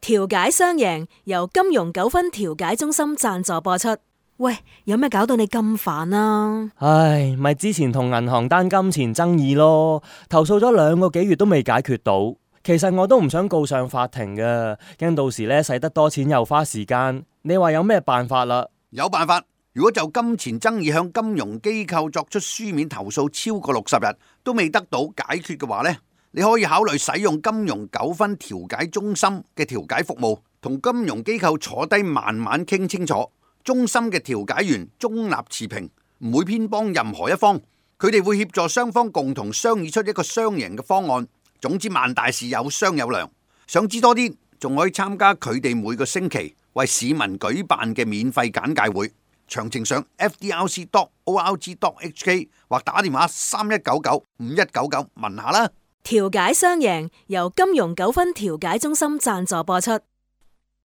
調解雙贏，由金融糾紛調解中心贊助播出。喂，有咩搞到你咁煩啊？ 唉，咪之前同銀行單金錢爭議咯，投訴咗2個幾月都未解決到。其實我都唔想告上法庭㗎，驚到時呢使得多錢又花時間。你話有咩辦法啦？ 有辦法，如果就金錢爭議向金融機構作出書面投訴超過60日都未得到解決嘅話呢，你可以考慮使用金融糾紛調解中心嘅調解服務，同金融機構坐低慢慢傾清楚。中心嘅調解員中立持平，唔會偏幫任何一方，佢哋會協助雙方共同商議出一個雙贏嘅方案。總之萬大事有商有量。想知多啲，仲可以參加佢哋每個星期為市民舉辦嘅免費簡介會。詳情上 fdrc.org.hk 或打電話3199-5199問下啦。 調解雙贏，由金融糾紛調解中心贊助播出。